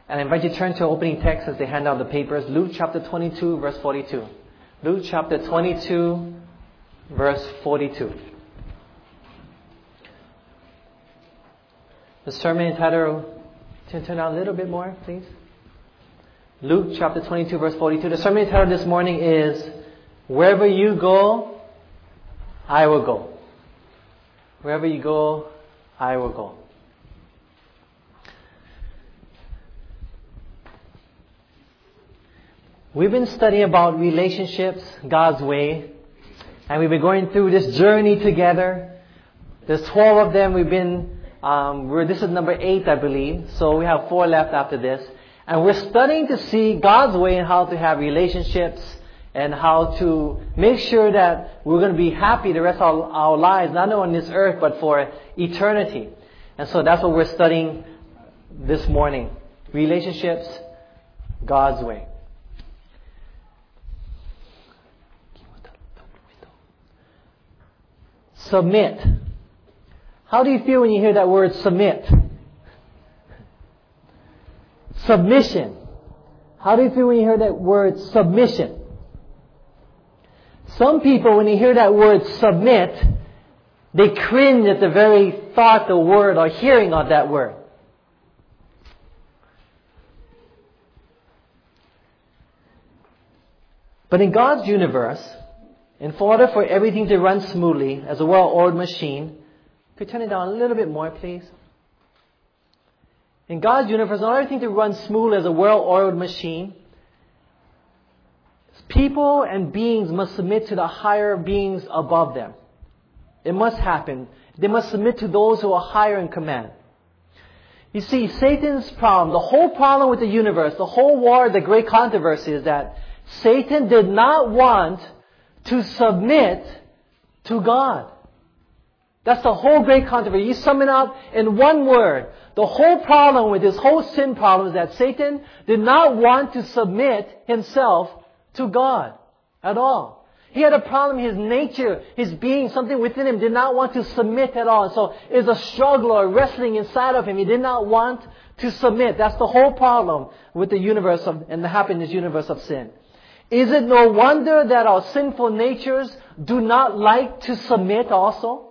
And I invite you to turn to opening text as they hand out the papers. Luke chapter 22, verse 42. Luke chapter 22, verse 42. The sermon entitled, turn down a little bit more, please. Luke chapter 22, verse 42. The sermon entitled this morning is, Wherever you go, I will go. Wherever you go, I will go. We've been studying about relationships, God's way, and we've been going through this journey together. There's 12 of them. We've been, this is number 8, I believe. So we have 4 left after this. And we're studying to see God's way in how to have relationships and how to make sure that we're going to be happy the rest of our lives, not only on this earth, but for eternity. And so that's what we're studying this morning. Relationships, God's way. Submit. How do you feel when you hear that word submit? Submission. How do you feel when you hear that word submission? Some people, when you hear that word submit, they cringe at the very thought, the word, or hearing of that word. But in God's universe, in order for everything to run smoothly as a well-oiled machine, could you turn it down a little bit more, please? In God's universe, in order for everything to run smooth as a well-oiled machine, people and beings must submit to the higher beings above them. It must happen. They must submit to those who are higher in command. You see, Satan's problem, the whole problem with the universe, the whole war, the great controversy is that Satan did not want to submit to God. That's the whole great controversy. You sum it up in one word. The whole problem with this whole sin problem is that Satan did not want to submit himself to God at all. He had a problem. His nature, his being, something within him did not want to submit at all. So it's a struggle or wrestling inside of him. He did not want to submit. That's the whole problem with the universe and the happiness universe of sin. Is it no wonder that our sinful natures do not like to submit also?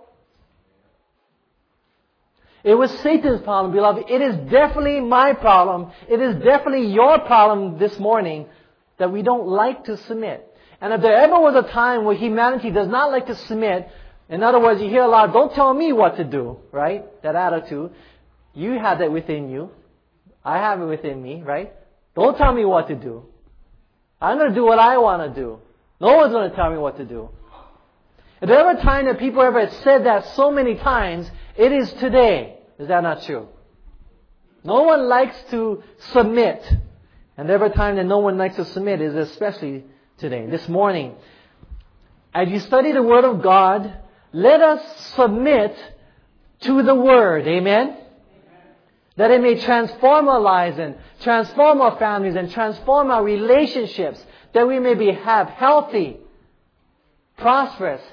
It was Satan's problem, beloved. It is definitely my problem. It is definitely your problem this morning that we don't like to submit. And if there ever was a time where humanity does not like to submit, in other words, you hear a lot, don't tell me what to do, right? That attitude. You have that within you. I have it within me, right? Don't tell me what to do. I'm going to do what I want to do. No one's going to tell me what to do. If there ever a time that people ever said that so many times, it is today. Is that not true? No one likes to submit. And every time that no one likes to submit is especially today, this morning. As you study the Word of God, let us submit to the Word. Amen? That it may transform our lives and transform our families and transform our relationships. That we may have healthy, prosperous,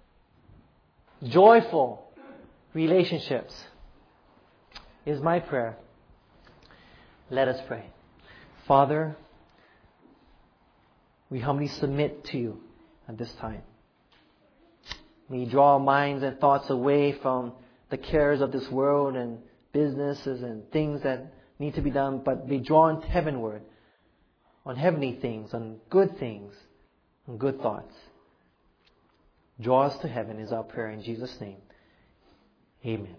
joyful relationships. Is my prayer. Let us pray. Father, we humbly submit to you at this time. We draw our minds and thoughts away from the cares of this world and businesses and things that need to be done, but be drawn heavenward, on heavenly things, on good things, on good thoughts. Draw us to heaven is our prayer in Jesus' name. Amen.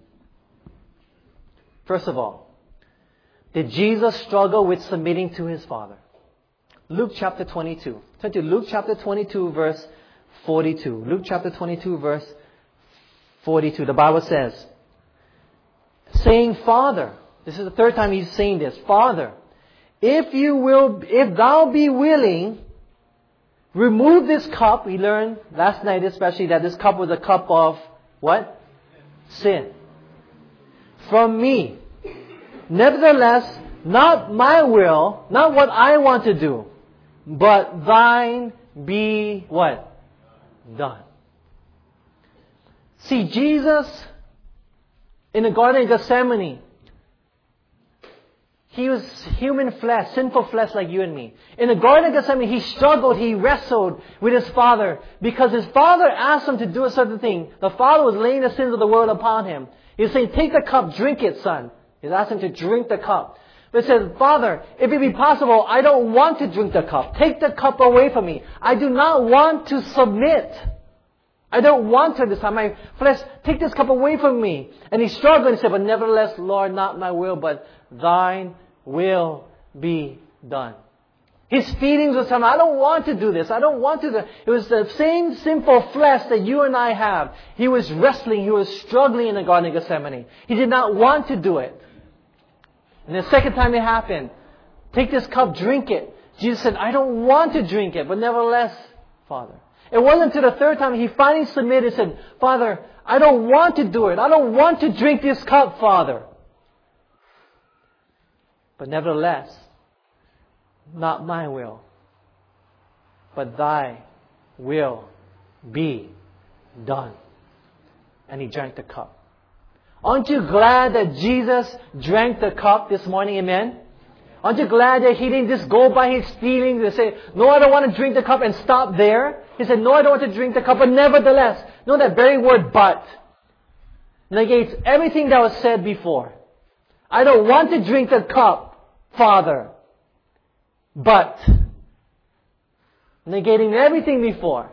First of all, did Jesus struggle with submitting to His Father? Luke chapter 22. Turn to Luke chapter 22 verse 42. Luke chapter 22 verse 42. The Bible says, saying, Father, this is the third time He's saying this, Father, if thou be willing, remove this cup. We learned last night especially that this cup was a cup of what? Sin. From me. Nevertheless, not my will, not what I want to do, but thine be what? Done. See, Jesus in the Garden of Gethsemane, He was human flesh, sinful flesh like you and me. In the Garden of Gethsemane, He struggled, He wrestled with His Father because His Father asked Him to do a certain thing. The Father was laying the sins of the world upon Him. He was saying, take the cup, drink it, son. He's asking Him to drink the cup. But He says, Father, if it be possible, I don't want to drink the cup. Take the cup away from me. I do not want to submit. I don't want to this time. My flesh, take this cup away from me. And He struggled and He said, but nevertheless, Lord, not my will, but Thine will be done. His feelings were telling him, I don't want to do this. I don't want to do it. It was the same sinful flesh that you and I have. He was wrestling. He was struggling in the Garden of Gethsemane. He did not want to do it. And the second time it happened, take this cup, drink it. Jesus said, I don't want to drink it, but nevertheless, Father. It wasn't until the third time he finally submitted and said, Father, I don't want to do it. I don't want to drink this cup, Father. But nevertheless, not my will, but Thy will be done. And He drank the cup. Aren't you glad that Jesus drank the cup this morning? Amen? Aren't you glad that He didn't just go by His feelings and say, no, I don't want to drink the cup and stop there? He said, no, I don't want to drink the cup, but nevertheless. No, that very word, but, negates everything that was said before. I don't want to drink the cup, Father, but, negating everything before.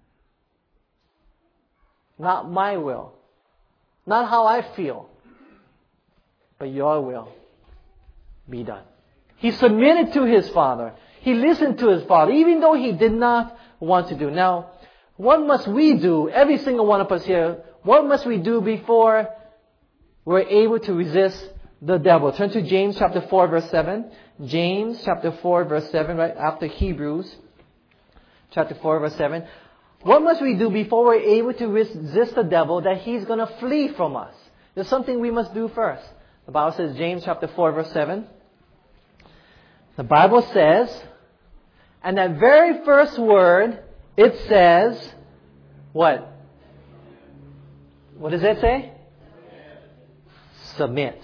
Not my will. Not how I feel. But Your will be done. He submitted to His Father. He listened to His Father, even though He did not want to do. Now, what must we do, every single one of us here, what must we do before we're able to resist the devil? Turn to James chapter 4 verse 7. James chapter 4 verse 7, right after Hebrews chapter 4 verse 7. What must we do before we're able to resist the devil that he's going to flee from us? There's something we must do first. The Bible says, James chapter 4 verse 7. The Bible says, and that very first word, it says, what? What does it say? Submit.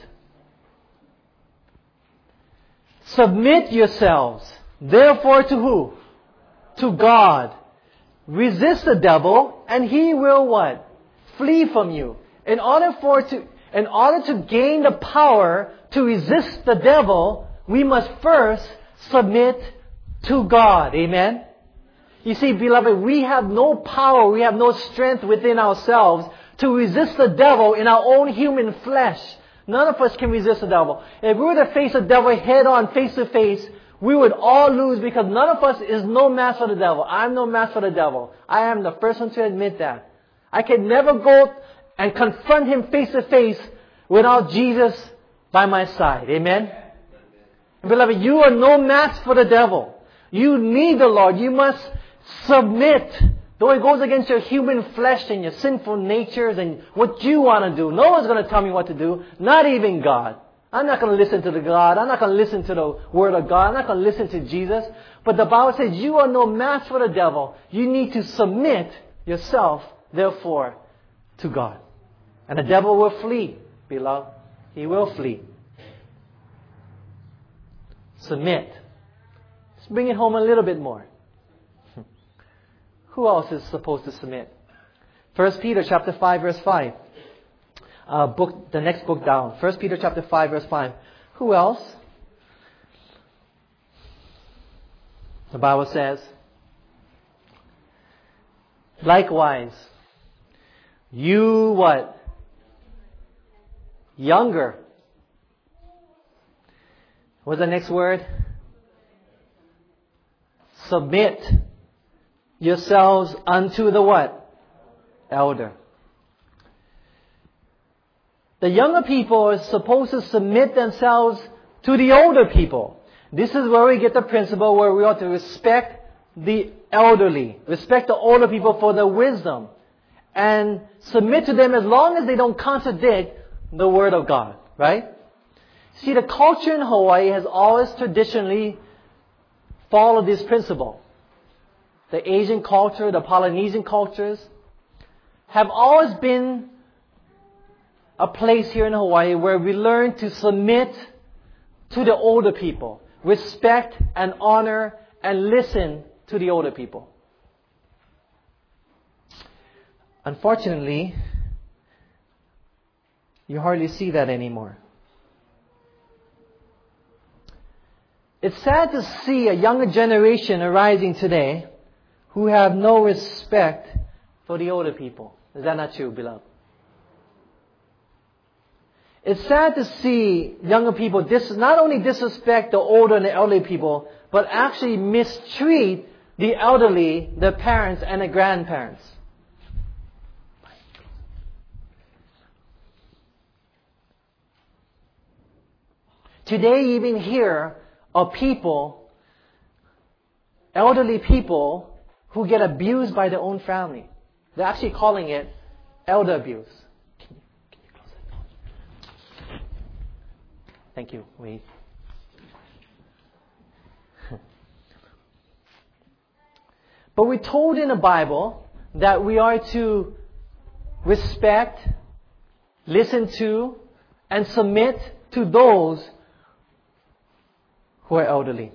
Submit yourselves, therefore to who? To God. Resist the devil, and he will what? Flee from you. In order to gain the power to resist the devil, we must first submit to God. Amen? You see, beloved, we have no power, we have no strength within ourselves to resist the devil in our own human flesh. None of us can resist the devil. If we were to face the devil head on, face to face, we would all lose because none of us is no match for the devil. I'm no match for the devil. I am the first one to admit that. I can never go and confront him face to face without Jesus by my side. Amen? And beloved, you are no match for the devil. You need the Lord. You must submit. Though it goes against your human flesh and your sinful natures and what you want to do. No one's going to tell me what to do. Not even God. I'm not going to listen to the God. I'm not going to listen to the Word of God. I'm not going to listen to Jesus. But the Bible says you are no match for the devil. You need to submit yourself, therefore, to God. And the devil will flee, beloved. He will flee. Submit. Let's bring it home a little bit more. Who else is supposed to submit? 1 Peter chapter 5 verse 5. The next book down. 1 Peter chapter 5 verse 5. Who else? The Bible says, likewise, you what? Younger. What's the next word? Submit yourselves unto the what? Elder. The younger people are supposed to submit themselves to the older people. This is where we get the principle where we ought to respect the elderly. Respect the older people for their wisdom. And submit to them as long as they don't contradict the Word of God. Right? See, the culture in Hawaii has always traditionally followed this principle. The Asian culture, the Polynesian cultures have always been a place here in Hawaii where we learn to submit to the older people. Respect and honor and listen to the older people. Unfortunately, you hardly see that anymore. It's sad to see a younger generation arising today who have no respect for the older people. Is that not true, beloved? It's sad to see younger people not only disrespect the older and the elderly people, but actually mistreat the elderly, the parents, and the grandparents. Today, you even hear of people, elderly people, who get abused by their own family. They're actually calling it elder abuse. Can you close that door? Thank you. Wait. But we're told in the Bible that we are to respect, listen to, and submit to those who are elderly.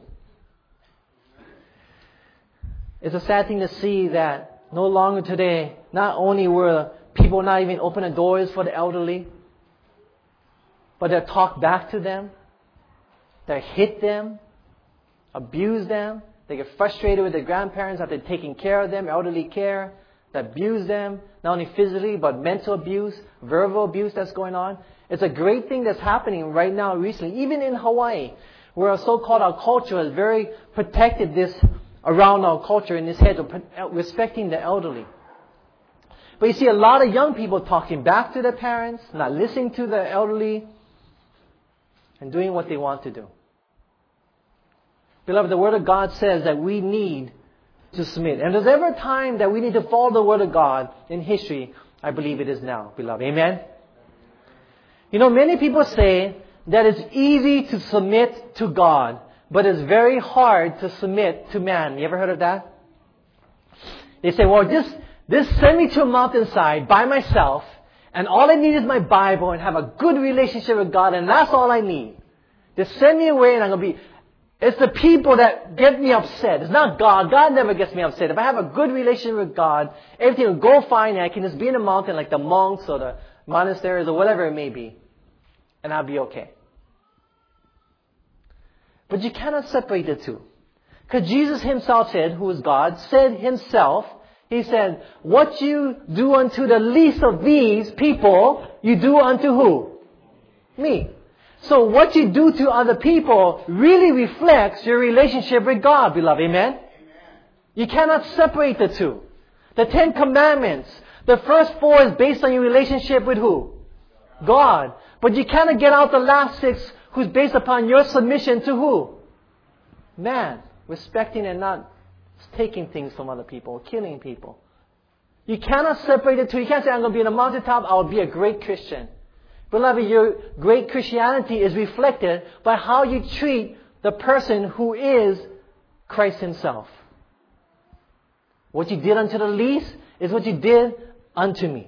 It's a sad thing to see that no longer today, not only were people not even open the doors for the elderly, but they talk back to them, they hit them, abuse them, they get frustrated with their grandparents after taking care of them, elderly care, they abuse them, not only physically, but mental abuse, verbal abuse that's going on. It's a great thing that's happening right now recently, even in Hawaii, where our culture has very protected this around our culture in this head of respecting the elderly. But you see a lot of young people talking back to their parents, not listening to the elderly, and doing what they want to do. Beloved, the Word of God says that we need to submit. And if there's ever a time that we need to follow the Word of God in history, I believe it is now, beloved. Amen? You know, many people say that it's easy to submit to God, but it's very hard to submit to man. You ever heard of that? They say, well, just send me to a mountainside by myself, and all I need is my Bible and have a good relationship with God, and that's all I need. Just send me away and I'm going to be... It's the people that get me upset. It's not God. God never gets me upset. If I have a good relationship with God, everything will go fine and I can just be in a mountain like the monks or the monasteries or whatever it may be, and I'll be okay. But you cannot separate the two. Because Jesus himself said, who is God, said himself, he said, what you do unto the least of these people, you do unto who? Me. So what you do to other people really reflects your relationship with God, beloved. Amen? Amen. You cannot separate the two. The 10 Commandments, the first 4 is based on your relationship with who? God. But you cannot get out the last 6, who's based upon your submission to who? Man. Respecting and not taking things from other people, killing people. You cannot separate the two. You can't say, I'm going to be in a mountaintop, I will be a great Christian. Beloved, your great Christianity is reflected by how you treat the person who is Christ himself. What you did unto the least is what you did unto me.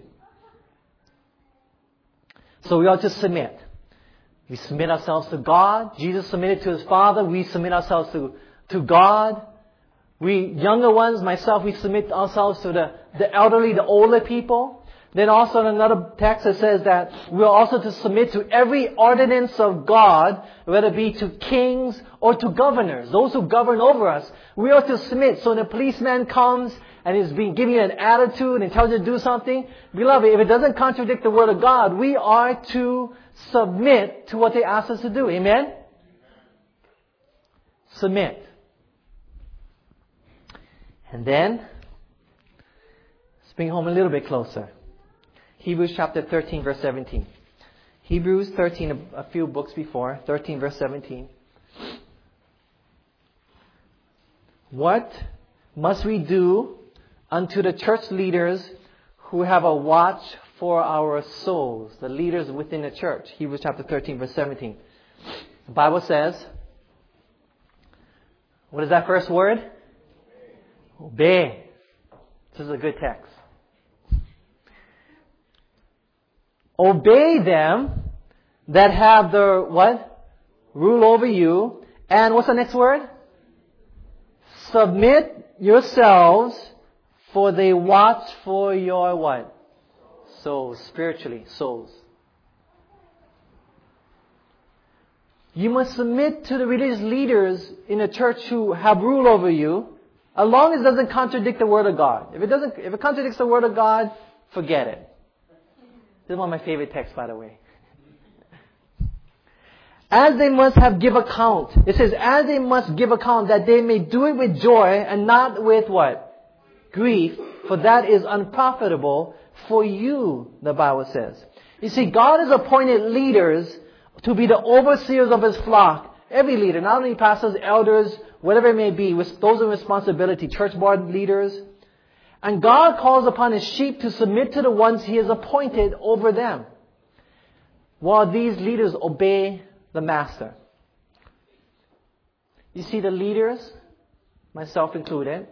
So we ought to submit. We submit ourselves to God. Jesus submitted to his Father. We submit ourselves to God. We younger ones, myself, we submit ourselves to the elderly, the older people. Then also in another text it says that we are also to submit to every ordinance of God, whether it be to kings or to governors, those who govern over us. We are to submit. So when a policeman comes and is being giving you an attitude and tells you to do something, beloved, if it doesn't contradict the Word of God, we are to submit to what they ask us to do. Amen? Submit. And then, let's bring home a little bit closer. Hebrews chapter 13, verse 17. Hebrews 13, a few books before, 13, verse 17. What must we do unto the church leaders who have a watch for our souls? The leaders within the church. Hebrews chapter 13, verse 17. The Bible says, what is that first word? Obey. This is a good text. Obey them that have the what? rule over you. And what's the next word? Submit yourselves, for they watch for your what? Souls, spiritually, souls. You must submit to the religious leaders in the church who have rule over you, as long as it doesn't contradict the Word of God. If it contradicts the Word of God, forget it. This is one of my favorite texts, by the way. As they must give account. It says, as they must give account, that they may do it with joy and not with what? Grief, for that is unprofitable for you, the Bible says. You see, God has appointed leaders to be the overseers of His flock. Every leader, not only pastors, elders, whatever it may be, with those in responsibility, church board leaders. And God calls upon His sheep to submit to the ones He has appointed over them, while these leaders obey the Master. You see, the leaders, myself included,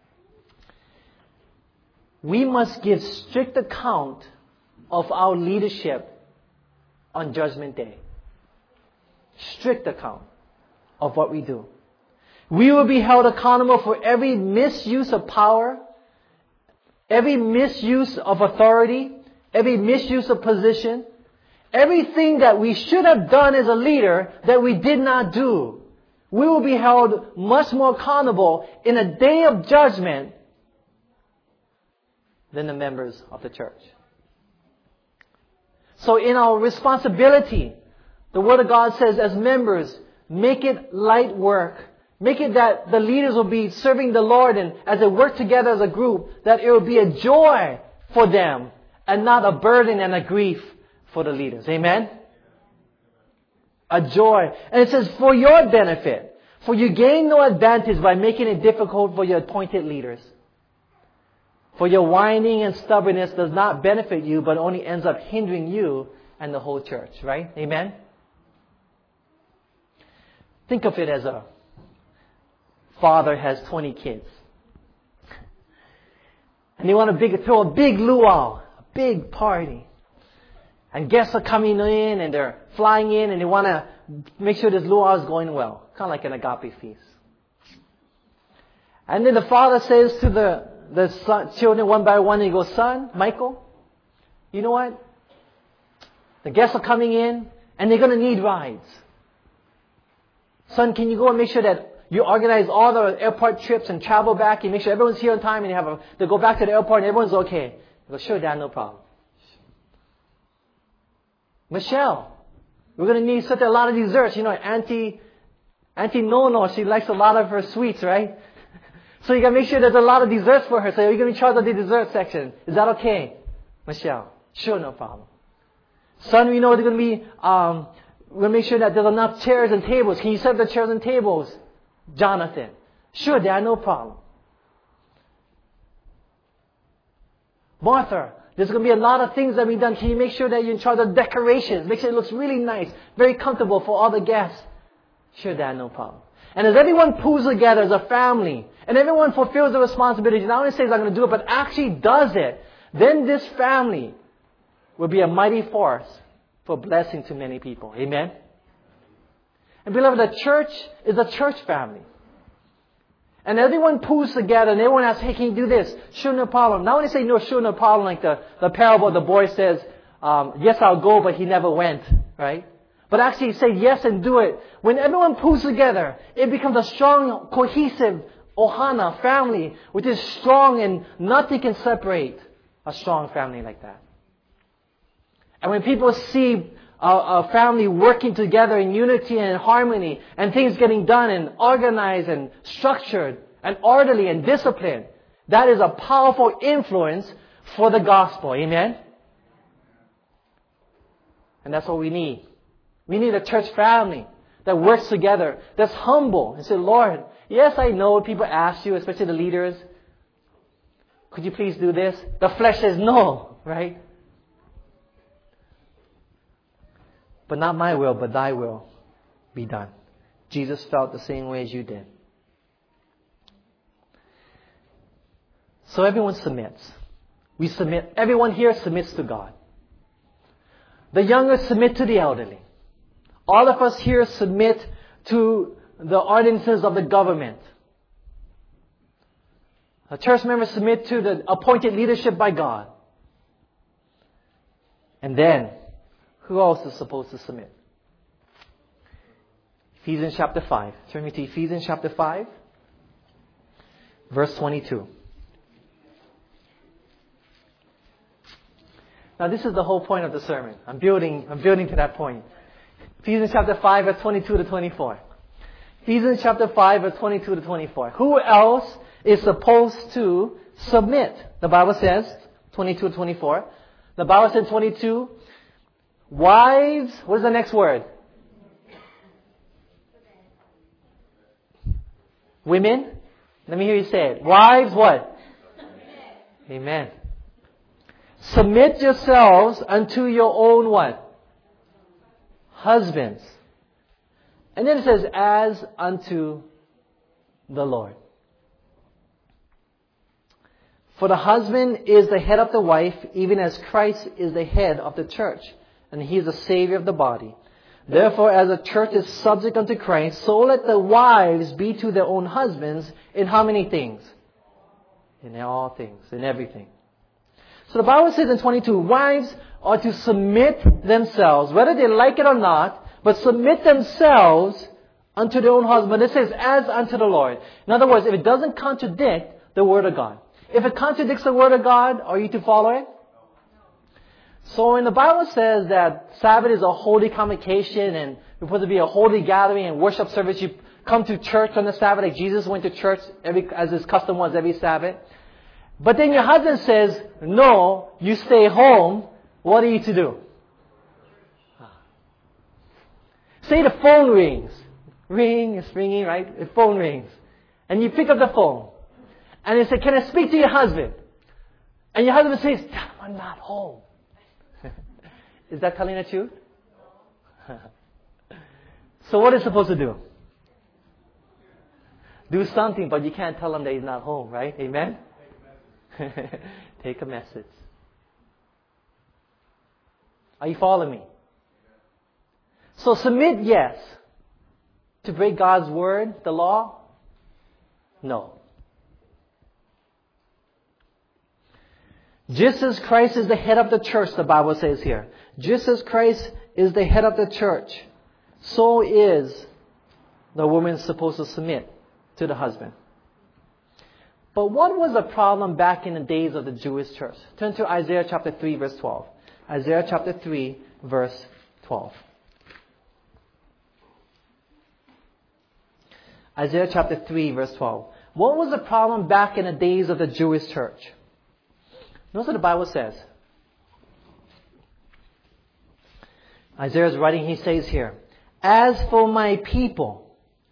we must give strict account of our leadership on Judgment Day. Strict account of what we do. We will be held accountable for every misuse of power, every misuse of authority, every misuse of position, everything that we should have done as a leader that we did not do. We will be held much more accountable in a day of judgment than the members of the church. So in our responsibility, the Word of God says as members, make it light work. Make it that the leaders will be serving the Lord, and as they work together as a group, that it will be a joy for them and not a burden and a grief for the leaders. Amen? A joy. And it says, for your benefit. For you gain no advantage by making it difficult for your appointed leaders. For your whining and stubbornness does not benefit you, but only ends up hindering you and the whole church. Right? Amen? Think of it as a father has 20 kids. And they want to throw a big luau, a big party. And guests are coming in and they're flying in and they want to make sure this luau is going well. Kind of like an agape feast. And then the father says to the children one by one, he goes, son, Michael, you know what? The guests are coming in and they're going to need rides. Son, can you go and make sure that you organize all the airport trips and travel back. You make sure everyone's here on time and they go back to the airport and everyone's okay. He goes, sure, Dad, no problem. Michelle, we're going to need such a lot of desserts. You know, Auntie Nono, she likes a lot of her sweets, right? So you got to make sure there's a lot of desserts for her. So you're going to be charged of the dessert section. Is that okay? Michelle, sure, no problem. Son, we know there's going to be, we're going to make sure that there's enough chairs and tables. Can you set the chairs and tables? Jonathan, sure, Dad, no problem. Martha, there's going to be a lot of things that we've done. Can you make sure that you're in charge of decorations? Make sure it looks really nice, very comfortable for all the guests. Sure, Dad, no problem. And as everyone pulls together as a family, and everyone fulfills the responsibility, not only says I'm going to do it, but actually does it, then this family will be a mighty force for blessing to many people. Amen? And beloved, the church is a church family. And everyone pulls together and everyone asks, hey, can you do this? Sure, no problem. Not only say no, sure, no problem, like the parable, the boy says, yes, I'll go, but he never went, right? But actually say yes and do it. When everyone pulls together, it becomes a strong, cohesive ohana family, which is strong and nothing can separate a strong family like that. And when people see a family working together in unity and harmony and things getting done and organized and structured and orderly and disciplined, that is a powerful influence for the gospel. Amen? And that's what we need. We need a church family that works together, that's humble and say, Lord, yes, I know people ask you, especially the leaders, could you please do this? The flesh says no, right? But not my will, but thy will be done. Jesus felt the same way as you did. So everyone submits. We submit. Everyone here submits to God. The younger submit to the elderly. all of us here submit to the ordinances of the government. A church member submit to the appointed leadership by God. And then, who else is supposed to submit? Ephesians chapter 5. Turn me to Ephesians chapter 5, verse 22. Now this is the whole point of the sermon. I'm building to that point. Ephesians chapter 5, verse 22 to 24. Ephesians chapter 5, verse 22 to 24. Who else is supposed to submit? The Bible says, 22 to 24. The Bible said 22, wives, what is the next word? Women? Let me hear you say it. Wives, what? Amen. Submit yourselves unto your own what? Husbands. And then it says, as unto the Lord. For the husband is the head of the wife, even as Christ is the head of the church, and He is the Savior of the body. Therefore, as the church is subject unto Christ, so let the wives be to their own husbands in how many things? In all things, in everything. So the Bible says in 22, wives are to submit themselves, whether they like it or not, but submit themselves unto their own husband. It says, as unto the Lord. In other words, if it doesn't contradict the Word of God. If it contradicts the Word of God, are you to follow it? So when the Bible says that Sabbath is a holy convocation and we're supposed to be a holy gathering and worship service, you come to church on the Sabbath like Jesus went to church as His custom was every Sabbath. But then your husband says, no, you stay home. What are you to do? Say the phone rings. Ring, it's ringing, right? The phone rings. And you pick up the phone. And you say, can I speak to your husband? And your husband says, I'm not home. Is that telling the truth? So what is supposed to do? Do something, but you can't tell him that he's not home, right? Amen? Take a message. Are you following me? So submit, yes. To break God's word, the law? No. Just as Christ is the head of the church, the Bible says here. Just as Christ is the head of the church, so is the woman supposed to submit to the husband. But what was the problem back in the days of the Jewish church? Turn to Isaiah chapter 3, verse 12. Isaiah chapter 3, verse 12. Isaiah chapter 3, verse 12. What was the problem back in the days of the Jewish church? Notice what the Bible says. Isaiah is writing, he says here, as for my people,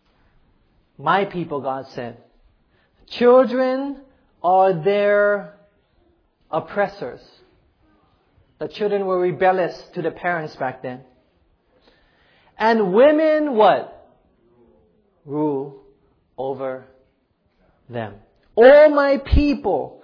God said, children are their oppressors. The children were rebellious to the parents back then. And women, what? Rule over them. O my people,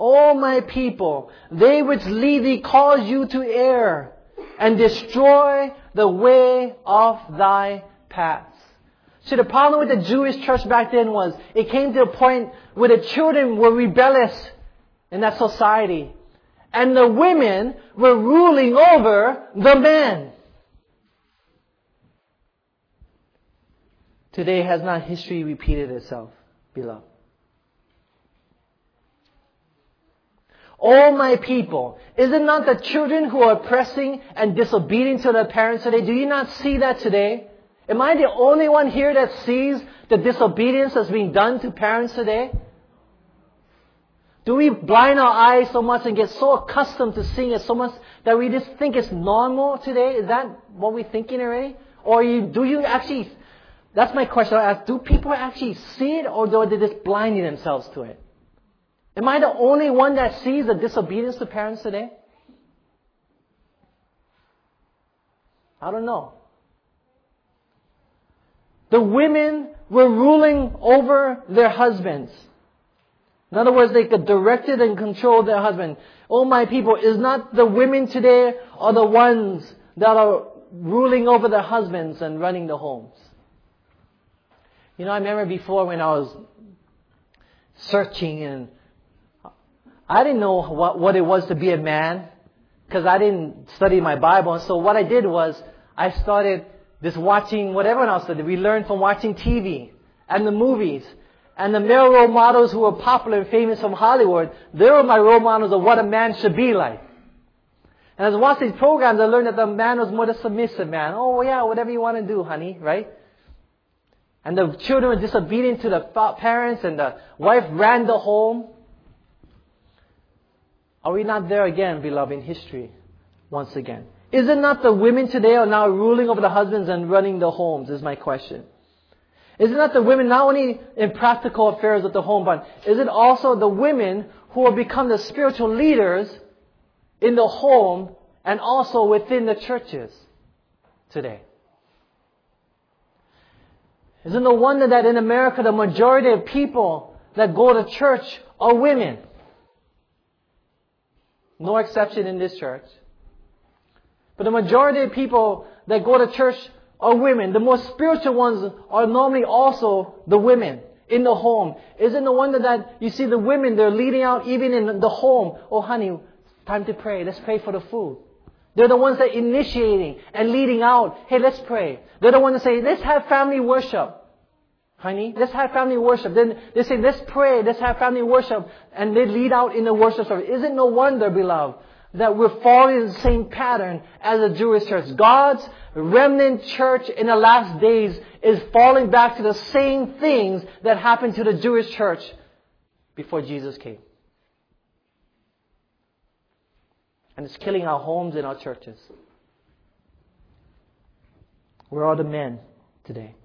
they which lead thee cause you to err, and destroy the way of thy paths. So the problem with the Jewish church back then was, it came to a point where the children were rebellious in that society. And the women were ruling over the men. Today has not history repeated itself, beloved? Oh my people, is it not the children who are oppressing and disobedient to their parents today? Do you not see that today? Am I the only one here that sees the disobedience that's being done to parents today? Do we blind our eyes so much and get so accustomed to seeing it so much that we just think it's normal today? Is that what we're thinking already? Or do you actually, that's my question I ask, do people actually see it, or are they just blinding themselves to it? Am I the only one that sees the disobedience to parents today? I don't know. The women were ruling over their husbands. In other words, they could direct it and control their husband. Oh my people, is not the women today are the ones that are ruling over the husbands and running the homes. You know, I remember before when I was searching, and I didn't know what it was to be a man because I didn't study my Bible. And so what I did was I started just watching what everyone else did. We learned from watching TV and the movies. And the male role models who were popular and famous from Hollywood, they were my role models of what a man should be like. And as I watched these programs, I learned that the man was more the submissive man. Oh yeah, whatever you want to do, honey, right? And the children were disobedient to the parents, and the wife ran the home. Are we not there again, beloved, in history, once again? Is it not the women today are now ruling over the husbands and running the homes, is my question. Is it not the women not only in practical affairs of the home, but is it also the women who have become the spiritual leaders in the home and also within the churches today? Isn't no wonder that in America the majority of people that go to church are women? No exception in this church. But the majority of people that go to church are women. The most spiritual ones are normally also the women in the home. Isn't no wonder that you see the women, they're leading out even in the home. Oh honey, time to pray. Let's pray for the food. They're the ones that are initiating and leading out. Hey, let's pray. They're the ones that say, let's have family worship. Honey, let's have family worship. Then they say, let's pray. Let's have family worship. And they lead out in the worship service. Isn't no wonder, beloved, that we're following the same pattern as the Jewish church. God's remnant church in the last days is falling back to the same things that happened to the Jewish church before Jesus came. And it's killing our homes and our churches. Where are the men today?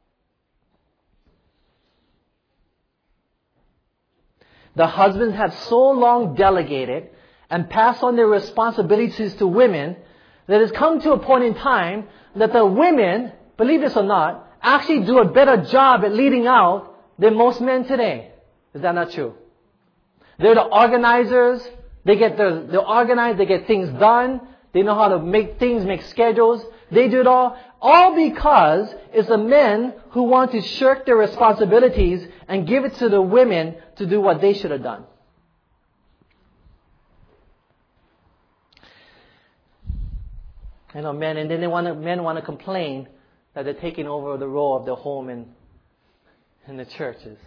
The husbands have so long delegated and passed on their responsibilities to women that it's come to a point in time that the women, believe this or not, actually do a better job at leading out than most men today. Is that not true? They're the organizers. They're organized. They get things done. They know how to make things, make schedules. They do it all. All because it's the men who want to shirk their responsibilities and give it to the women to do what they should have done. I know men, and then men want to complain that they're taking over the role of the home in the churches.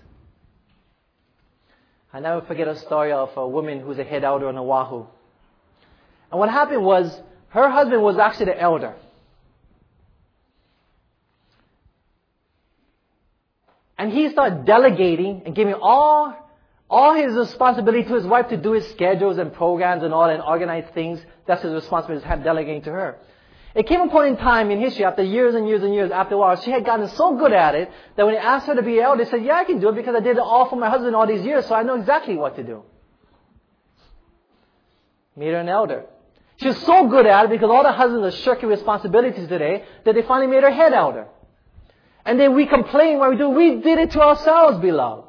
I never forget a story of a woman who's a head elder on Oahu. And what happened was, her husband was actually the elder. And he started delegating and giving all his responsibility to his wife to do his schedules and programs and all and organize things. That's his responsibility, to delegating to her. It came a point in time in history, after years and years and years, after a while, she had gotten so good at it that when they asked her to be elder, they said, yeah, I can do it because I did it all for my husband all these years, so I know exactly what to do. Made her an elder. She was so good at it because all the husbands are shirking responsibilities today that they finally made her head elder. And then we complain what we do. We did it to ourselves, beloved.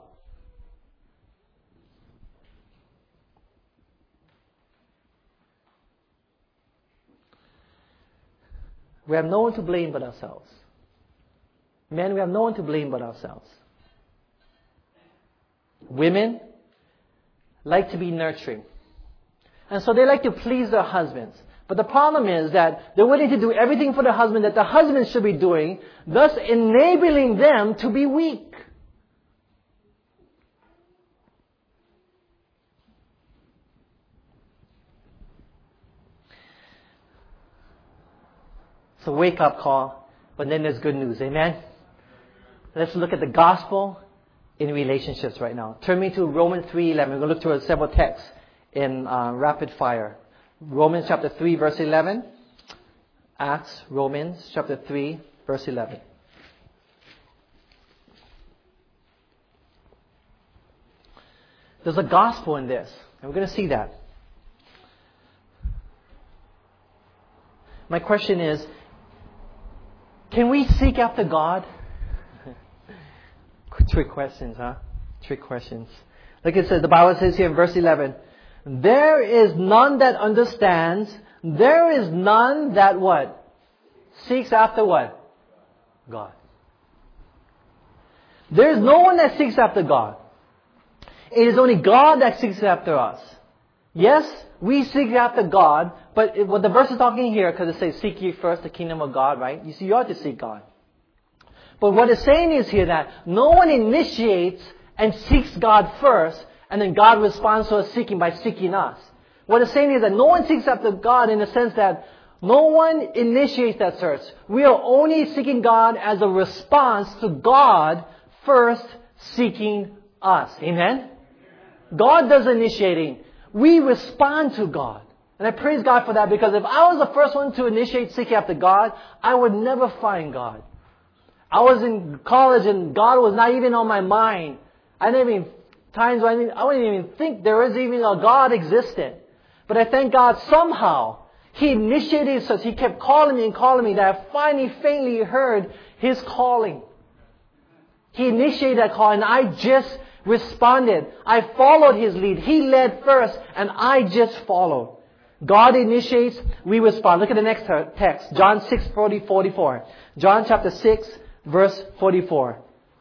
We have no one to blame but ourselves. Men, we have no one to blame but ourselves. Women like to be nurturing. And so they like to please their husbands. But the problem is that they're willing to do everything for the husband that the husband should be doing, thus enabling them to be weak. It's a wake-up call, but then there's good news. Amen? Let's look at the gospel in relationships right now. Turn me to Romans 3:11. We're going to look through several texts in rapid fire. Romans chapter 3, verse 11. Acts, Romans chapter 3, verse 11. There's a gospel in this, and we're going to see that. My question is, can we seek after God? Trick questions, huh? Trick questions. Like it says, the Bible says here in verse 11, there is none that understands. There is none that what? seeks after what? God. There is no one that seeks after God. It is only God that seeks after us. Yes, we seek after God, but what the verse is talking here, because it says, seek ye first the kingdom of God, right? You see, you ought to seek God. But what it's saying is here that no one initiates and seeks God first, and then God responds to us seeking by seeking us. What it's saying is that no one seeks after God in the sense that no one initiates that search. We are only seeking God as a response to God first seeking us. Amen? God does initiating. We respond to God. And I praise God for that, because if I was the first one to initiate seeking after God, I would never find God. I was in college and God was not even on my mind. I wouldn't even think there was even a God existed. But I thank God somehow He initiated us. He kept calling me and calling me that I finally faintly heard His calling. He initiated that call and I just responded. I followed His lead. He led first and I just followed. God initiates, we respond. Look at the next text. John 6:44. John chapter 6, verse 44.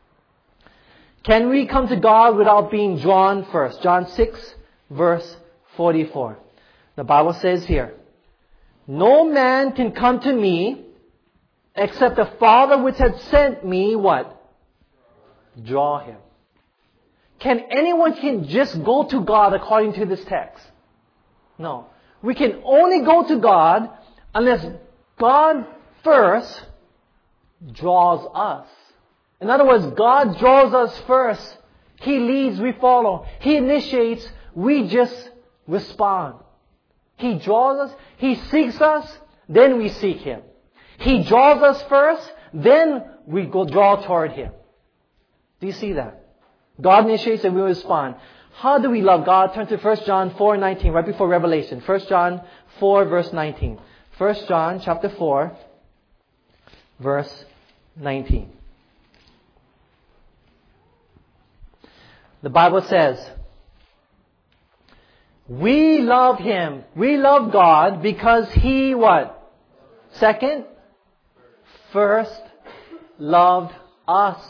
Can we come to God without being drawn first? John 6, verse 44. The Bible says here, no man can come to me except the Father which had sent me, what? Draw him. Can anyone just go to God according to this text? No. We can only go to God unless God first draws us. In other words, God draws us first. He leads, we follow. He initiates, we just respond. He draws us, He seeks us, then we seek Him. He draws us first, then we go draw toward Him. Do you see that? God initiates and we respond. How do we love God? Turn to 1 John 4:19, right before Revelation. 1 John 4, verse 19. 1 John chapter 4, verse 19. The Bible says, we love Him. We love God because He what? Second, first loved us.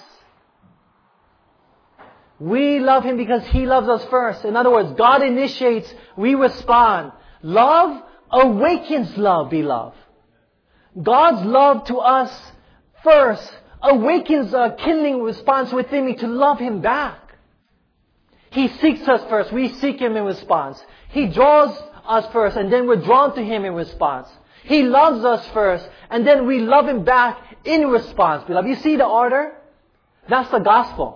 We love Him because He loves us first. In other words, God initiates, we respond. Love awakens love, beloved. God's love to us first awakens a kindling response within me to love Him back. He seeks us first. We seek Him in response. He draws us first and then we're drawn to Him in response. He loves us first and then we love Him back in response. Beloved, you see the order? That's the gospel.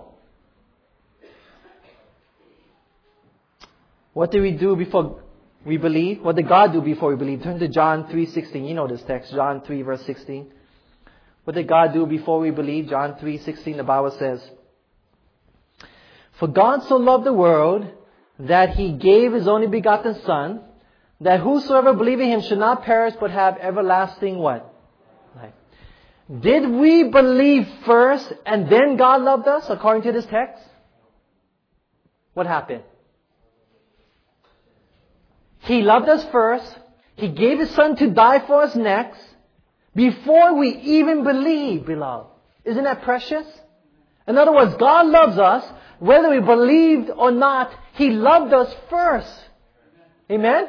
What do we do before we believe? What did God do before we believe? Turn to John 3:16. You know this text. John 3 verse 16. What did God do before we believe? John 3:16, the Bible says, for God so loved the world that He gave His only begotten Son, that whosoever believe in Him should not perish but have everlasting what? Life. Did we believe first and then God loved us according to this text? What happened? He loved us first. He gave His Son to die for us next, before we even believe, beloved. Isn't that precious? In other words, God loves us. Whether we believed or not, He loved us first. Amen?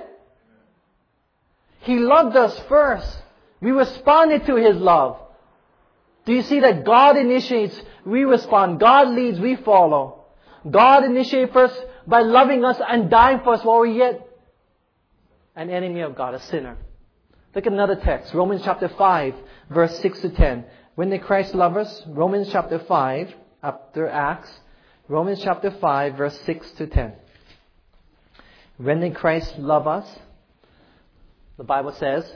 He loved us first. We responded to His love. Do you see that God initiates, we respond. God leads, we follow. God initiates first by loving us and dying for us while we're yet an enemy of God, a sinner. Look at another text. Romans chapter 5, verse 6 to 10. When did Christ love us? Romans chapter 5, after Acts. Romans chapter 5, verse 6 to 10. When did Christ love us? The Bible says,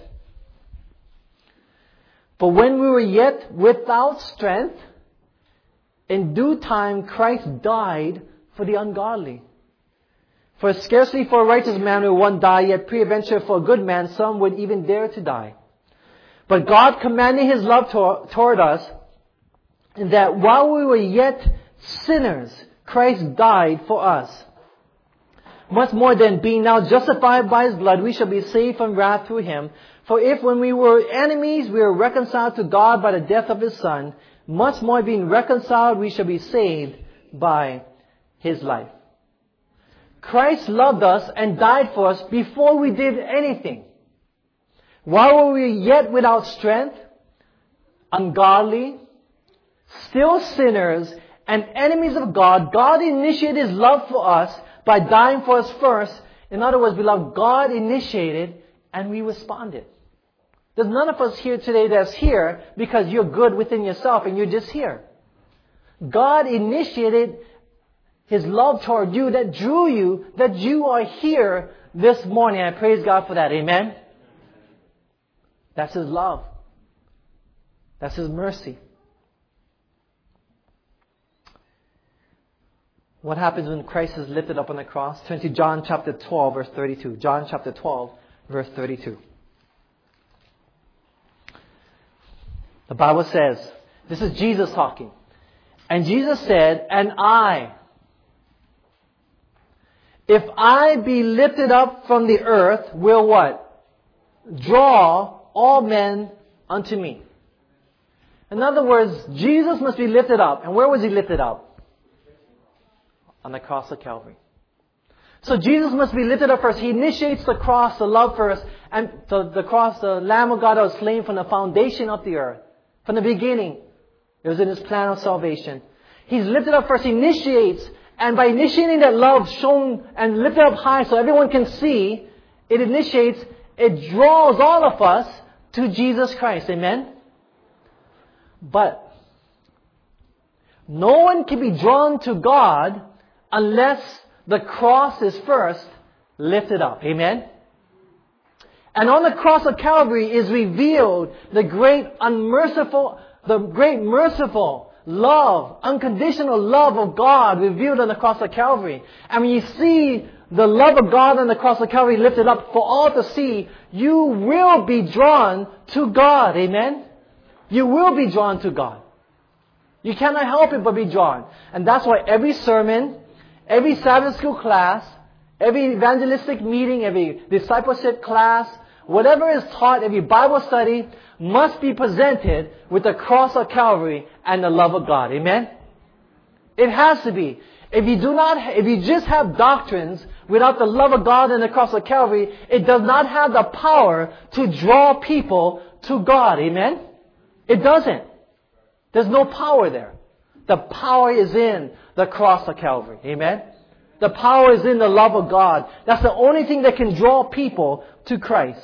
for when we were yet without strength, in due time Christ died for the ungodly. For scarcely for a righteous man will one die, yet peradventure for a good man some would even dare to die. But God commanding His love toward us, in that while we were yet sinners, Christ died for us. Much more than being now justified by His blood, we shall be saved from wrath through Him. For if when we were enemies, we were reconciled to God by the death of His Son, much more being reconciled, we shall be saved by His life. Christ loved us and died for us before we did anything. While we were yet without strength, ungodly, still sinners, and enemies of God, God initiated His love for us by dying for us first. In other words, beloved, God initiated and we responded. There's none of us here today that's here because you're good within yourself and you're just here. God initiated His love toward you that drew you, that you are here this morning. I praise God for that. Amen? That's His love. That's His mercy. What happens when Christ is lifted up on the cross? Turn to John chapter 12, verse 32. John chapter 12, verse 32. The Bible says, this is Jesus talking. And Jesus said, and I, if I be lifted up from the earth, will what? Draw all men unto me. In other words, Jesus must be lifted up. And where was He lifted up? On the cross of Calvary. So Jesus must be lifted up first. He initiates the cross, the love first. And the cross, the Lamb of God that was slain from the foundation of the earth. From the beginning. It was in His plan of salvation. He's lifted up first. He initiates. And by initiating that love shown and lifted up high so everyone can see, it initiates, it draws all of us to Jesus Christ. Amen? But no one can be drawn to God unless the cross is first lifted up. Amen? And on the cross of Calvary is revealed the great merciful love, unconditional love of God revealed on the cross of Calvary. And when you see the love of God on the cross of Calvary lifted up for all to see, you will be drawn to God. Amen? You will be drawn to God. You cannot help it but be drawn. And that's why every sermon, every Sabbath school class, every evangelistic meeting, every discipleship class, whatever is taught, every Bible study must be presented with the cross of Calvary and the love of God. Amen? It has to be. If you just have doctrines without the love of God and the cross of Calvary, it does not have the power to draw people to God. Amen? It doesn't. There's no power there. The power is in the cross of Calvary. Amen? The power is in the love of God. That's the only thing that can draw people to Christ.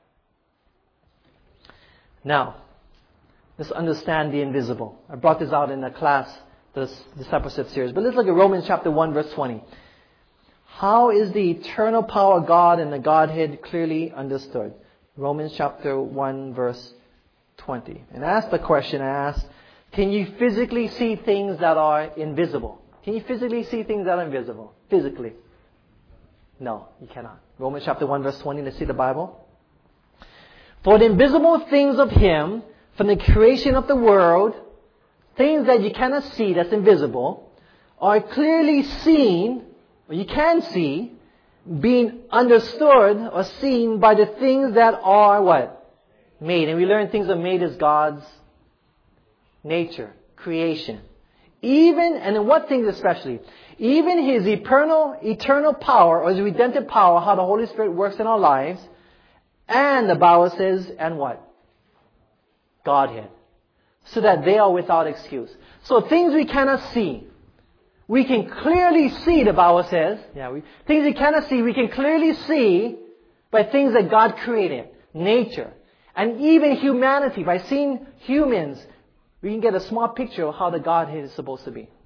Now, let's understand the invisible. I brought this out in the class, the discipleship series. But let's look at Romans chapter 1, verse 20. How is the eternal power of God and the Godhead clearly understood? Romans chapter 1, verse 20. And I asked the question, can you physically see things that are invisible? Can you physically see things that are invisible? Physically? No, you cannot. Romans chapter 1, verse 20. Let's see the Bible. For the invisible things of Him, from the creation of the world, things that you cannot see, that's invisible, are clearly seen, or you can see, being understood or seen by the things that are what? Made. And we learn things are made as God's nature, creation. Even, and in what things especially? Even His eternal power, or His redemptive power, how the Holy Spirit works in our lives, and the Bible says, and what? Godhead. So that they are without excuse. So things we cannot see, we can clearly see, the Bible says. Things we cannot see, we can clearly see by things that God created. Nature. And even humanity. By seeing humans, we can get a small picture of how the Godhead is supposed to be.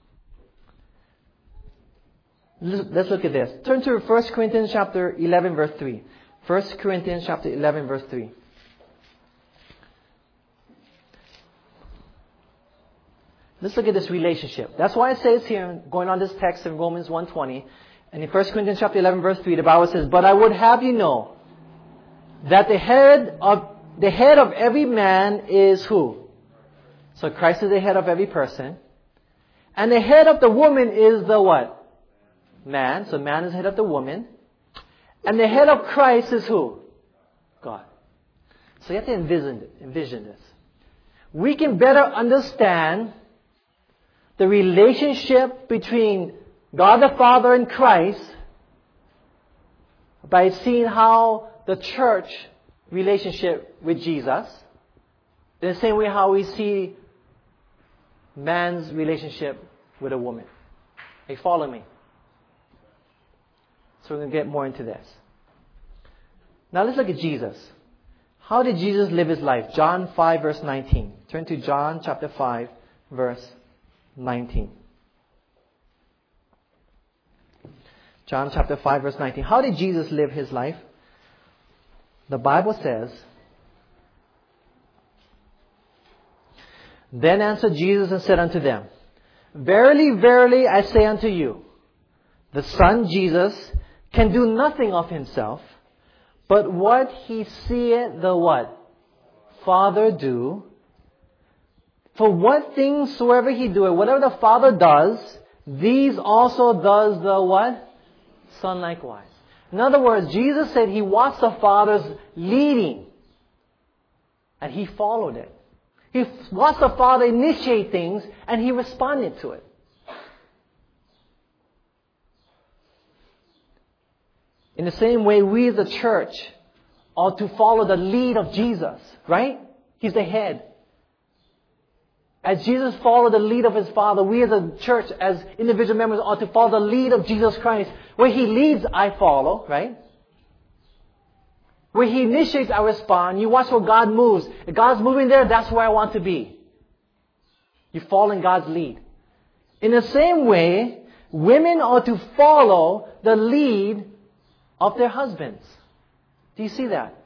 Let's look at this. Turn to 1 Corinthians chapter 11, verse 3. 1 Corinthians chapter 11, verse 3. Let's look at this relationship. That's why it says here, going on this text in Romans 1:20, and in 1 Corinthians chapter 11, verse 3, the Bible says, but I would have you know that the head of every man is who? So Christ is the head of every person. And the head of the woman is the what? Man. So man is the head of the woman. And the head of Christ is who? God. So you have to envision this. We can better understand the relationship between God the Father and Christ by seeing how the church relationship with Jesus, in the same way how we see man's relationship with a woman. Are you following me? So we're going to get more into this. Now let's look at Jesus. How did Jesus live His life? John 5 verse 19. Turn to John chapter 5 verse 19. John chapter 5 verse 19. How did Jesus live His life? The Bible says, Then answered Jesus and said unto them, Verily, verily, I say unto you, the Son Jesus can do nothing of Himself, but what He seeth the what? Father do. For what things soever He doeth, whatever the Father does, these also does the what? Son likewise. In other words, Jesus said He watched the Father's leading, and He followed it. He watched the Father initiate things, and He responded to it. In the same way, we as a church ought to follow the lead of Jesus, right? He's the head. As Jesus followed the lead of His Father, we as a church, as individual members, ought to follow the lead of Jesus Christ. Where He leads, I follow, right? Where He initiates, I respond. You watch where God moves. If God's moving there, that's where I want to be. You follow in God's lead. In the same way, women ought to follow the lead of their husbands. Do you see that?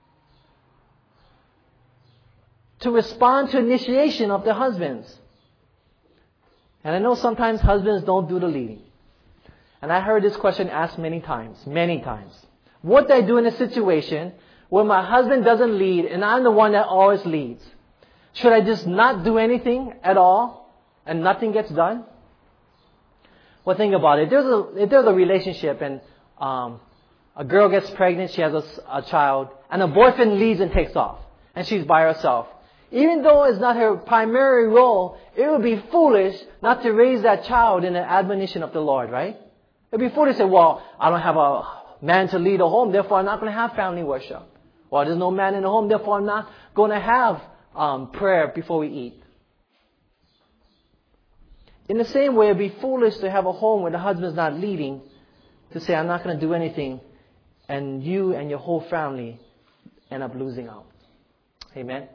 To respond to initiation of their husbands. And I know sometimes husbands don't do the leading. And I heard this question asked many times. What do I do in a situation where my husband doesn't lead and I'm the one that always leads? Should I just not do anything at all and nothing gets done? Well, think about it. If there's a relationship and a girl gets pregnant, she has a child, and a boyfriend leaves and takes off, and she's by herself. Even though it's not her primary role, it would be foolish not to raise that child in the admonition of the Lord, right? It would be foolish to say, well, I don't have a man to lead a home, therefore I'm not going to have family worship. Well, there's no man in the home, therefore I'm not going to have prayer before we eat. In the same way, it would be foolish to have a home where the husband's not leading, to say, I'm not going to do anything, and you and your whole family end up losing out. Amen?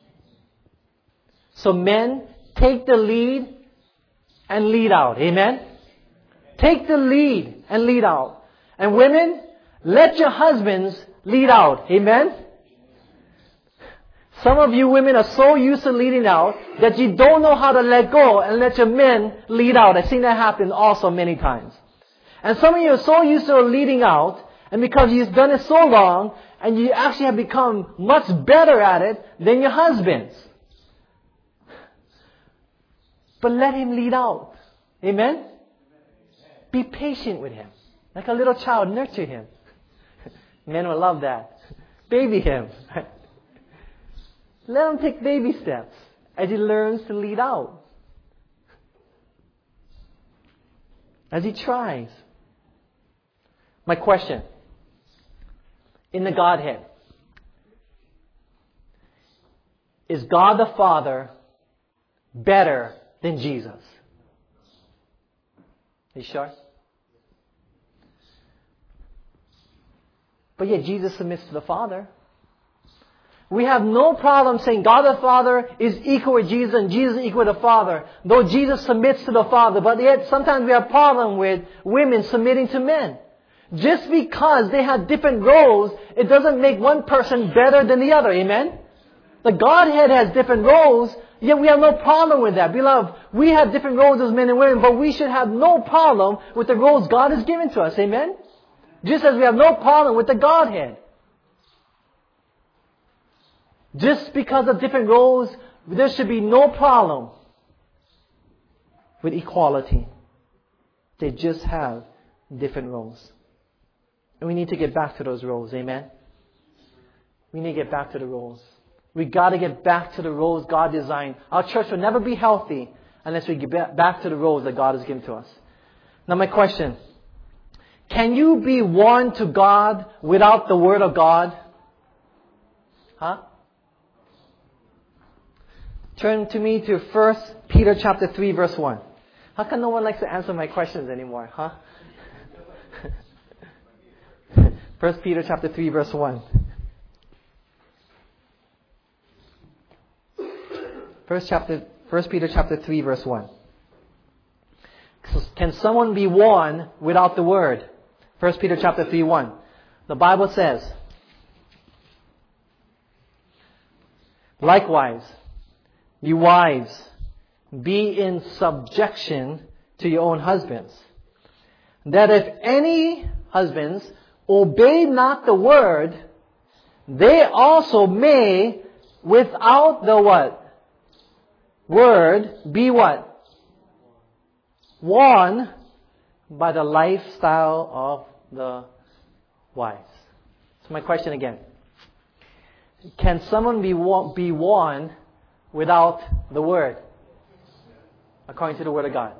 So men, take the lead and lead out. Amen? Take the lead and lead out. And women, let your husbands lead out. Amen? Some of you women are so used to leading out that you don't know how to let go and let your men lead out. I've seen that happen also many times. And some of you are so used to leading out, and because you've done it so long, and you actually have become much better at it than your husbands. But let him lead out. Amen? Be patient with him. Like a little child, nurture him. Men will love that. Baby him. Let him take baby steps as he learns to lead out. As he tries. My question. In the Godhead, is God the Father better than Jesus? Are you sure? But yet Jesus submits to the Father. We have no problem saying God the Father is equal with Jesus and Jesus is equal with the Father, though Jesus submits to the Father. But yet sometimes we have a problem with women submitting to men. Just because they have different roles, it doesn't make one person better than the other. Amen? The Godhead has different roles, yet we have no problem with that. Beloved, we have different roles as men and women, but we should have no problem with the roles God has given to us. Amen? Just as we have no problem with the Godhead. Just because of different roles, there should be no problem with equality. They just have different roles. And we need to get back to those roles. Amen? We need to get back to the roles. We got to get back to the roles God designed. Our church will never be healthy unless we get back to the roles that God has given to us. Now my question. Can you be won to God without the Word of God? Huh? Turn to me to 1 Peter chapter 3 verse 1. How come no one likes to answer my questions anymore, huh? 1 Peter chapter 3 verse 1. 1 Peter chapter 3 verse 1. Can someone be won without the Word? 1 Peter chapter 3 1. The Bible says, likewise, you wives, be in subjection to your own husbands, that if any husbands obey not the word, they also may, without the what? Word, be what? Won by the lifestyle of the wives. So my question again. Can someone be won without the Word? According to the Word of God.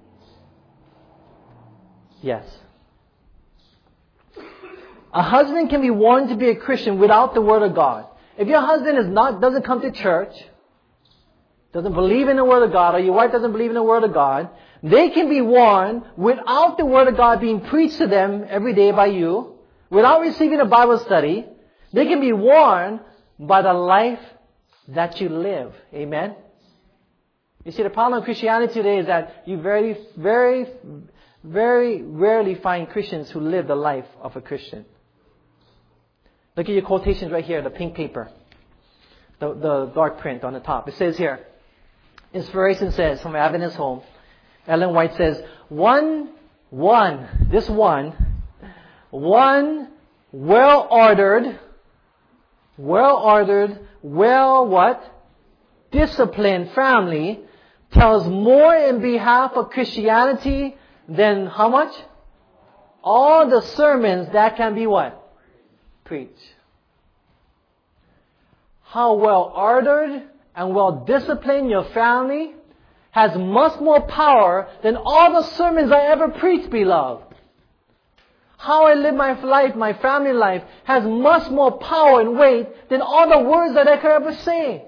Yes. A husband can be won to be a Christian without the Word of God. If your husband doesn't come to church, doesn't believe in the Word of God, or your wife doesn't believe in the Word of God, they can be won without the Word of God being preached to them every day by you, without receiving a Bible study. They can be won by the life that you live. Amen? You see, the problem of Christianity today is that you very, very, very rarely find Christians who live the life of a Christian. Look at your quotations right here, the pink paper. The dark print on the top. It says here, inspiration says from Adventist Home, Ellen White says, one well-ordered, disciplined family tells more in behalf of Christianity than how much? All the sermons that can be what? Preached. How well-ordered and well-disciplined your family has much more power than all the sermons I ever preached, beloved. How I live my life, my family life, has much more power and weight than all the words that I could ever say.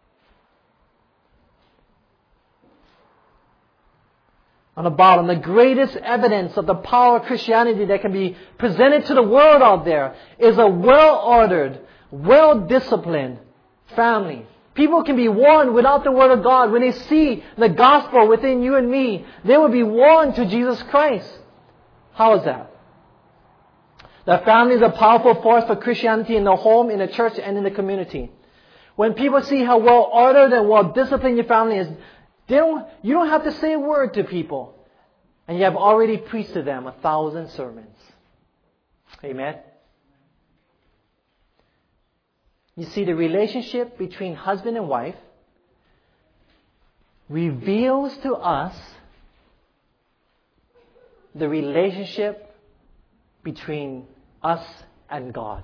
On the bottom, the greatest evidence of the power of Christianity that can be presented to the world out there is a well-ordered, well-disciplined family. People can be won without the Word of God. When they see the gospel within you and me, they will be won to Jesus Christ. How is that? The family is a powerful force for Christianity in the home, in the church, and in the community. When people see how well-ordered and well-disciplined your family is, you don't have to say a word to people. And you have already preached to them 1,000 sermons. Amen? You see, the relationship between husband and wife reveals to us the relationship between us and God.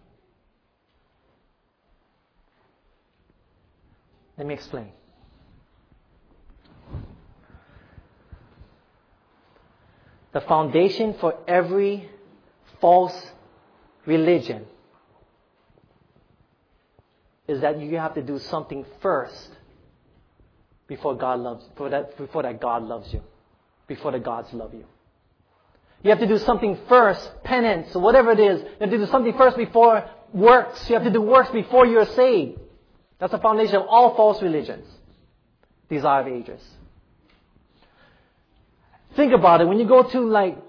Let me explain. The foundation for every false religion is that you have to do something first before God loves, before that God loves you, before the gods love you. You have to do something first, penance, or whatever it is. You have to do something first before works. You have to do works before you're saved. That's the foundation of all false religions. These are of ages. Think about it. When you go to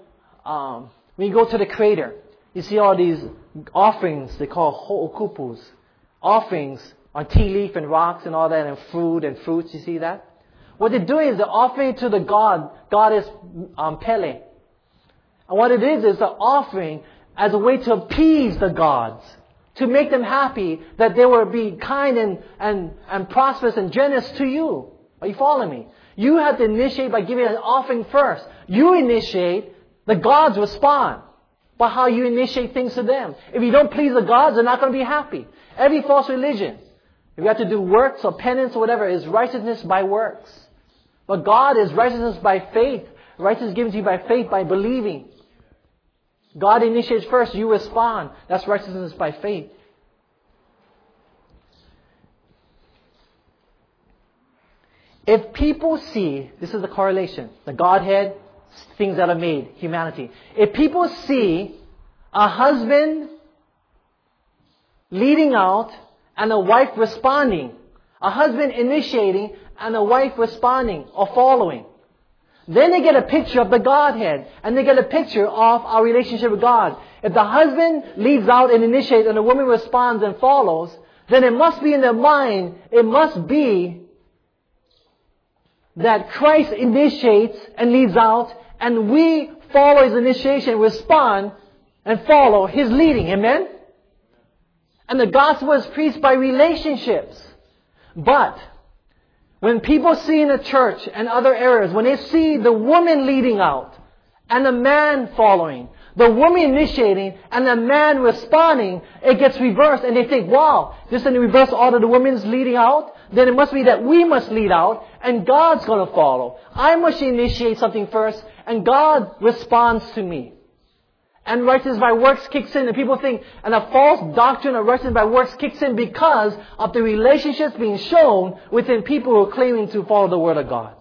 the Creator, you see all these offerings they call ho'okupus. Offerings on tea leaf and rocks and all that, and food and fruits. You see that? What they're doing is they're offering to the goddess Pele. And what it is an offering as a way to appease the gods, to make them happy that they will be kind and prosperous and generous to you. Are you following me? You have to initiate by giving an offering first. You initiate, the gods respond. by how you initiate things to them. If you don't please the gods, they're not going to be happy. Every false religion, if you have to do works or penance or whatever, is righteousness by works. But God is righteousness by faith. Righteousness given to you by faith, by believing. God initiates first, you respond. That's righteousness by faith. If people see, this is the correlation, the Godhead, things that are made, humanity. If people see a husband leading out and a wife responding, a husband initiating and a wife responding or following, then they get a picture of the Godhead and they get a picture of our relationship with God. If the husband leads out and initiates and the woman responds and follows, then it must be in their mind, it must be that Christ initiates and leads out, and we follow His initiation, respond, and follow His leading. Amen? And the gospel is preached by relationships. But when people see in the church and other areas, when they see the woman leading out and the man following, the woman initiating and the man responding, it gets reversed and they think, wow, this is in the reverse order, the woman's leading out. Then it must be that we must lead out and God's going to follow. I must initiate something first and God responds to me. And righteousness by works kicks in and people think, and a false doctrine of righteousness by works kicks in because of the relationships being shown within people who are claiming to follow the Word of God.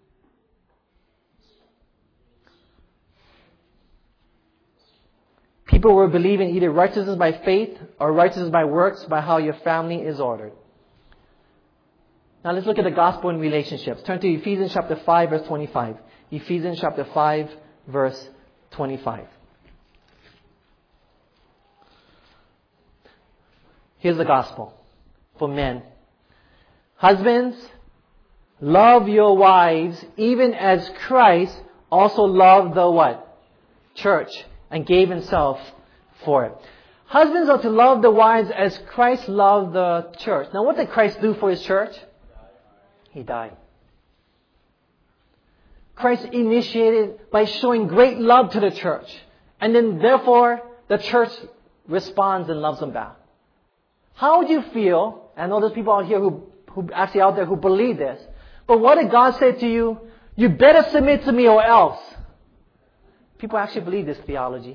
People will believe in either righteousness by faith or righteousness by works by how your family is ordered. Now let's look at the gospel in relationships. Turn to Ephesians chapter 5 verse 25. Ephesians chapter 5 verse 25. Here's the gospel for men. Husbands, love your wives even as Christ also loved the what? Church and gave Himself for it. Husbands are to love the wives as Christ loved the church. Now what did Christ do for His church? He died. Christ initiated by showing great love to the church. And then therefore the church responds and loves them back. How would you feel? I know there's people out here who actually out there who believe this. But what did God say to you? You better submit to me or else. People actually believe this theology.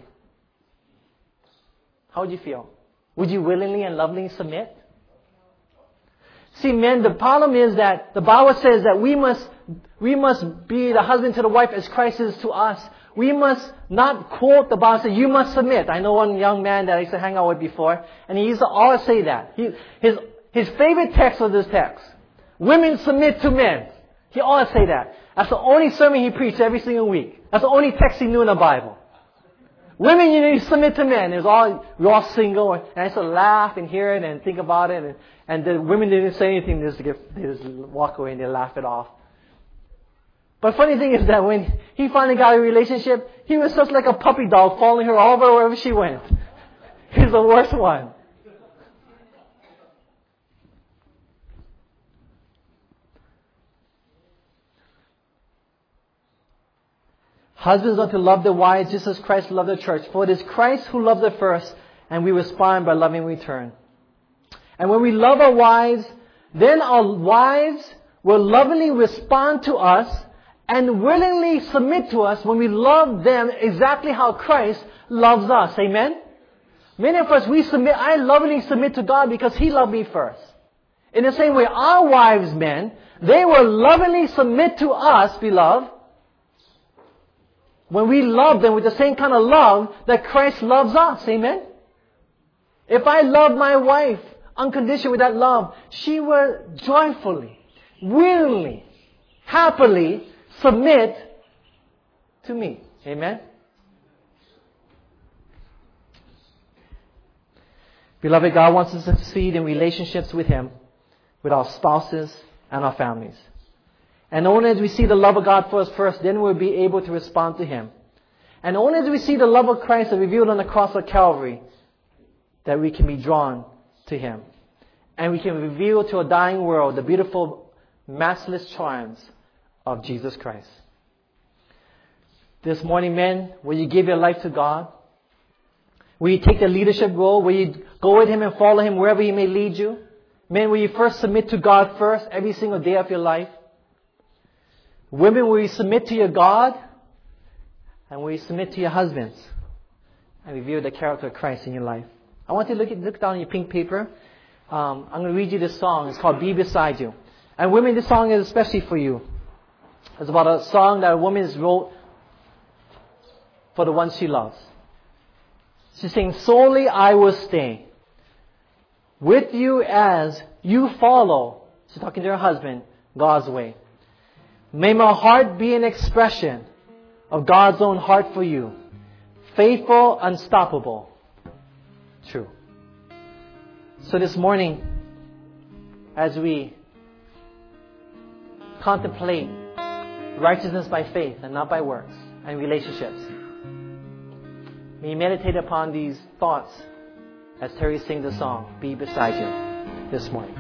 How would you feel? Would you willingly and lovingly submit? See, men, the problem is that the Bible says that we must be the husband to the wife as Christ is to us. We must not quote the Bible, say, you must submit. I know one young man that I used to hang out with before, and he used to always say that. His favorite text was this text. Women submit to men. He always say that. That's the only sermon he preached every single week. That's the only text he knew in the Bible. Women, you submit to men. We're all single, and I used to laugh and hear it and think about it, and the women didn't say anything. They just walk away and they laugh it off. But funny thing is that when he finally got a relationship, he was just like a puppy dog following her all over wherever she went. He's the worst one. Husbands are to love their wives just as Christ loved the church. For it is Christ who loved us first, and we respond by loving in return. And when we love our wives, then our wives will lovingly respond to us and willingly submit to us when we love them exactly how Christ loves us. Amen? Many of us, I lovingly submit to God because He loved me first. In the same way, our wives, men, they will lovingly submit to us, beloved, when we love them with the same kind of love that Christ loves us. Amen? If I love my wife unconditionally with that love, she will joyfully, willingly, happily submit to me. Amen? Beloved, God wants us to succeed in relationships with Him, with our spouses and our families. And only as we see the love of God for us first, then we'll be able to respond to Him. And only as we see the love of Christ revealed on the cross of Calvary, that we can be drawn to Him. And we can reveal to a dying world the beautiful, matchless triumphs of Jesus Christ. This morning, men, will you give your life to God? Will you take the leadership role? Will you go with Him and follow Him wherever He may lead you? Men, will you first submit to God first every single day of your life? Women, will you submit to your God? And will you submit to your husbands? And reveal the character of Christ in your life. I want you to look down on your pink paper. I'm going to read you this song. It's called Be Beside You. And women, this song is especially for you. It's about a song that a woman wrote for the one she loves. She's saying, solely I will stay with you as you follow, she's talking to her husband, God's way. May my heart be an expression of God's own heart for you. Faithful, unstoppable, true. So this morning, as we contemplate righteousness by faith and not by works and relationships, may you meditate upon these thoughts as Terry sings the song, Be Beside You, this morning.